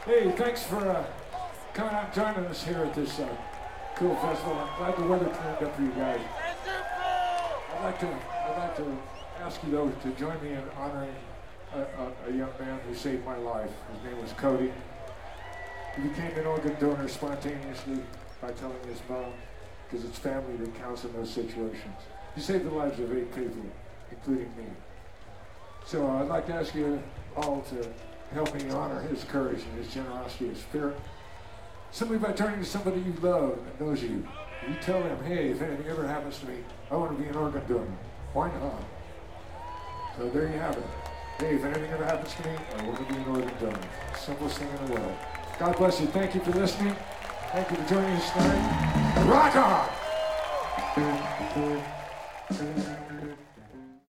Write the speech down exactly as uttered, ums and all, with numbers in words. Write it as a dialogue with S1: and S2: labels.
S1: Hey, thanks for uh, coming out and joining us here at this uh, cool festival. I'm glad the weather cleaned up for you guys. I'd like to, I'd like to ask you though to join me in honoring a, a, a young man who saved my life. His name was Cody. He became an organ donor spontaneously by telling his mom, because it's family that counts in those situations. He saved the lives of eight people, including me. So uh, I'd like to ask you all to help me honor his courage and his generosity of spirit. Simply by turning to somebody you love and knows you. You tell them, hey, if anything ever happens to me, I want to be an organ donor. Why not? So there you have it. Hey, if anything ever happens to me, I want to be an organ donor. Simplest thing in the world. God bless you. Thank you for listening. Thank you for joining us tonight. Rock on!